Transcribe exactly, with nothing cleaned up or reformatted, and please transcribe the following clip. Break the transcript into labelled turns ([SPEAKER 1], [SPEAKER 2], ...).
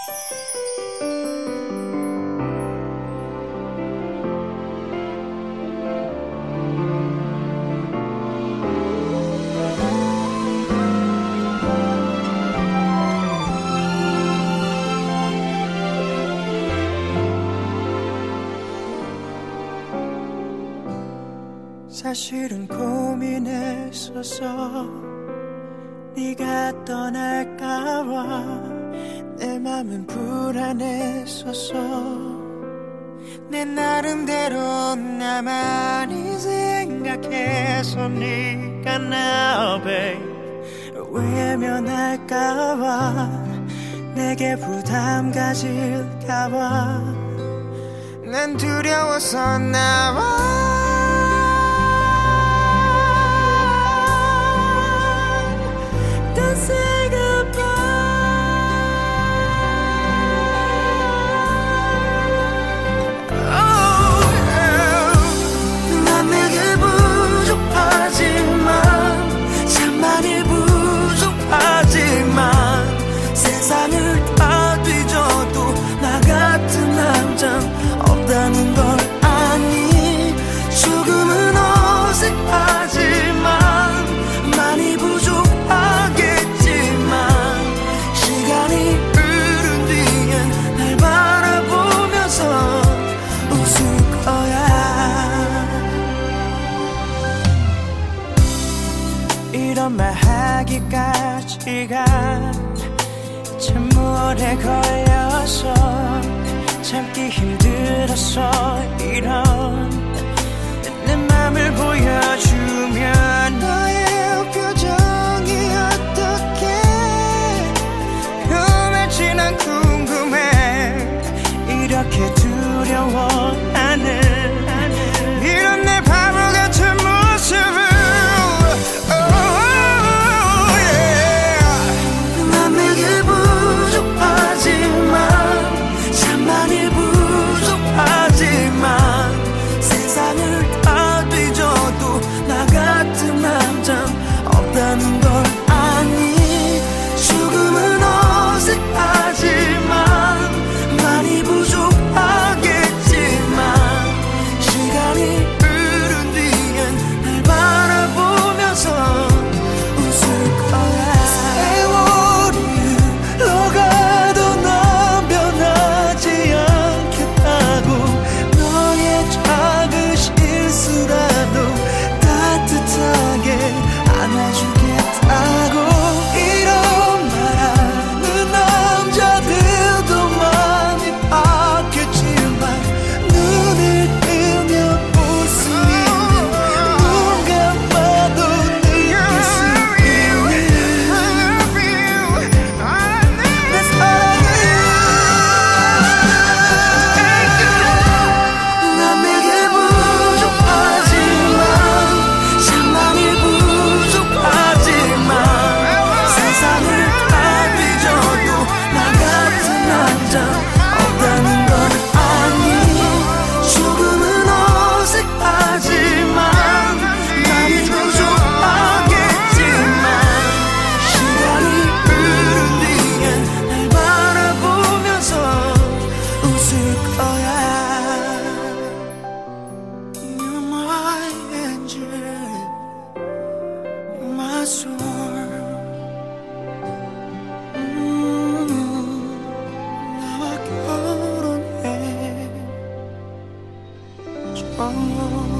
[SPEAKER 1] 사실은 고민했었어. 네가 떠날까봐 내 맘은 불안했었어. 내 나름대로 나만이 생각해서 네가 나 babe 외면할까봐 내게 부담 가질까봐 난 두려워서 나와. Don't say goodbye. Oh, yeah. 난 내게 부족하지만 참 많이 부족하지만 세상을 다 뒤져도 나 같은 남자는 없다는 걸 아니. 조금은 어색하지만 많이 부족하게 이런 말 하기까지가 참 오래 걸려서 참기 힘들었어. 이런 내 맘을 보여주면 너의 표정이 어떻게 변할지 난 궁금해. 이렇게 두려워 나는 이런 내 바보 같은 모습을. 하지만 세상을 다 뒤져도 나 같은 남자는 없다는 걸 아니. 조금은 어색하지만 많이 부족하겠지만 시간이 흐른 뒤엔 날 바라보면서 웃을 거야. 세월이 흘러가도 넌 변하지 않겠다고. 작은 실수라도 따뜻하게 안아주겠다고. 이런 말하는 남자들도 많이 봤겠지만 눈을 뜨면 웃음이 눈 감아도 느낄 수 있는 내 사랑을. 나와 결혼해 줘.